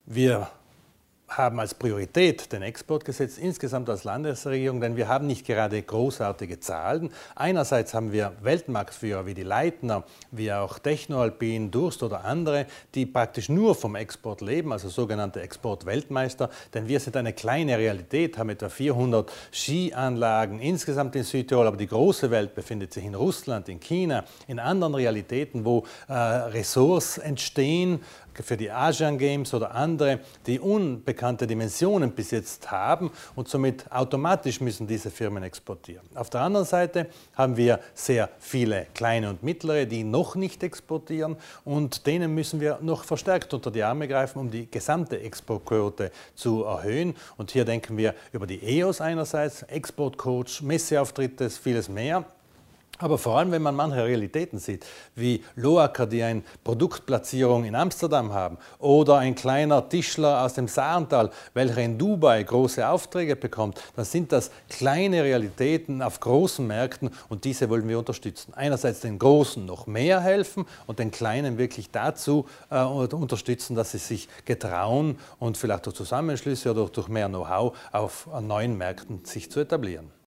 Wir haben als Priorität den Export gesetzt, insgesamt als Landesregierung, denn wir haben nicht gerade großartige Zahlen. Einerseits haben wir Weltmarktführer wie die Leitner, wie auch Technoalpin, Durst oder andere, die praktisch nur vom Export leben, also sogenannte Exportweltmeister, denn wir sind eine kleine Realität, haben etwa 400 Skianlagen insgesamt in Südtirol, aber die große Welt befindet sich in Russland, in China, in anderen Realitäten, wo Ressorts entstehen, für die Asian Games oder andere, die unbekannte Dimensionen bis jetzt haben und somit automatisch müssen diese Firmen exportieren. Auf der anderen Seite haben wir sehr viele kleine und mittlere, die noch nicht exportieren und denen müssen wir noch verstärkt unter die Arme greifen, um die gesamte Exportquote zu erhöhen. Und hier denken wir über die EOS einerseits, Exportcoach, Messeauftritte, vieles mehr. Aber vor allem, wenn man manche Realitäten sieht, wie Loacker, die eine Produktplatzierung in Amsterdam haben, oder ein kleiner Tischler aus dem Saartal, welcher in Dubai große Aufträge bekommt, dann sind das kleine Realitäten auf großen Märkten und diese wollen wir unterstützen. Einerseits den Großen noch mehr helfen und den Kleinen wirklich dazu unterstützen, dass sie sich getrauen und vielleicht durch Zusammenschlüsse oder durch mehr Know-how auf neuen Märkten sich zu etablieren.